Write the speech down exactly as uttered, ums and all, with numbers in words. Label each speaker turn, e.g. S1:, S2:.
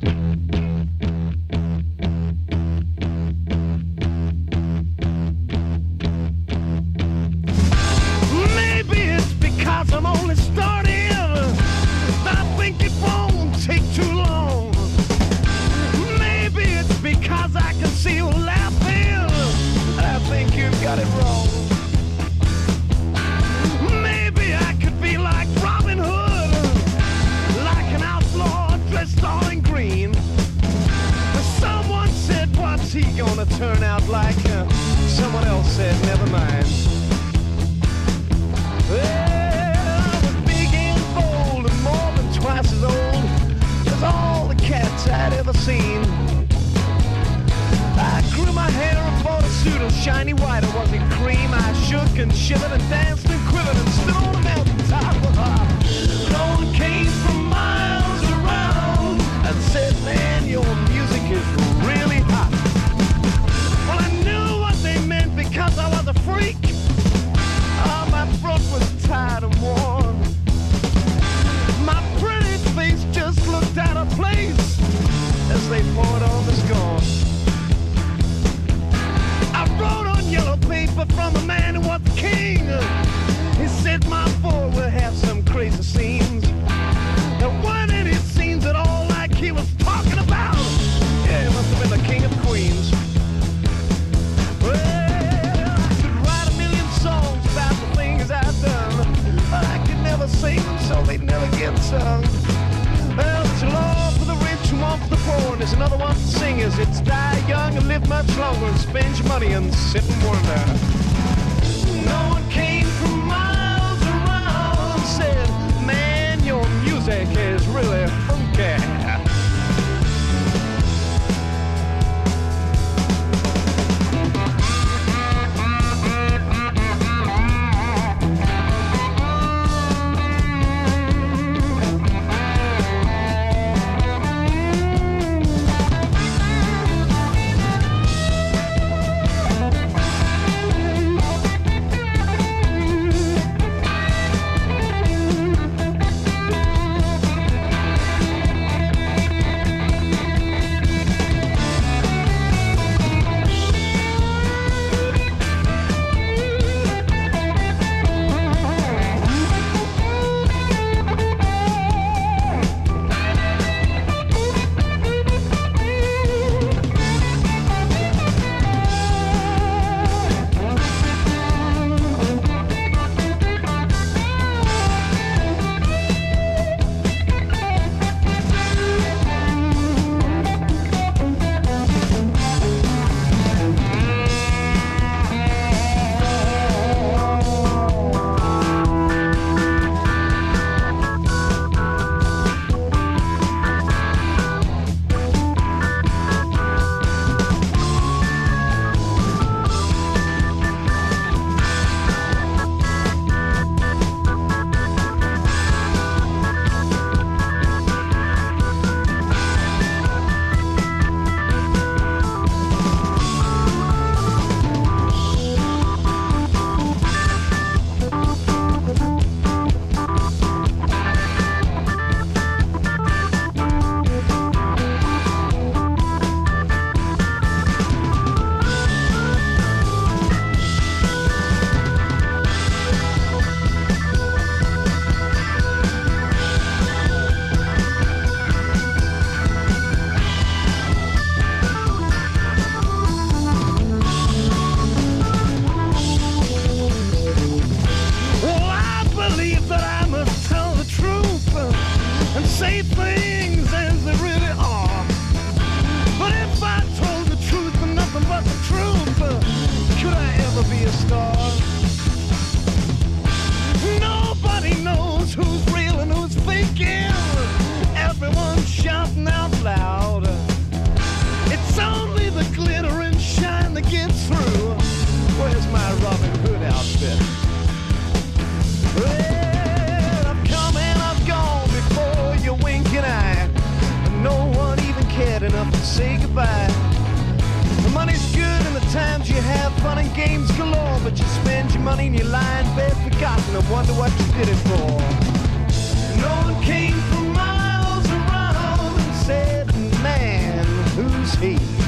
S1: Maybe it's because I'm only starting. I think it won't take too long. Maybe it's because I can see you laughing. I think you've got it wrong. Maybe I could be like Robin Hood, like an outlaw dressed all in green. Someone said, what's he gonna turn out like? Uh, someone else said, never mind. Well, I was big and bold and more than twice as old as all the cats I'd ever seen. I grew my hair and bought a suit of shiny white. It wasn't cream. I shook and shivered and danced and quivered and stood on a mountaintop. No one came from miles around and said, man, your music is really hot. Well, I knew what they meant because I was a freak. Oh, my throat was tired and warm. My pretty face just looked out of place as they poured on the scorn. I wrote on yellow paper from a man who was the king. He said my boy will have some crazy scenes. There weren't any scenes at all like he was talking about. Yeah, he must have been the king of queens. Well, I could write a million songs about the things I've done, but I could never sing them so they'd never get sung. Well, there's a law for the rich and one for the poor, and there's another one for singers. It's die young and live much longer and spend your money and sit and wonder. No one came from miles around and said, man, your music is really funky. Say goodbye. The money's good and the times you have fun and games galore, but you spend your money and you lie in bed forgotten and wonder what you did it for. No one came from miles around and said see.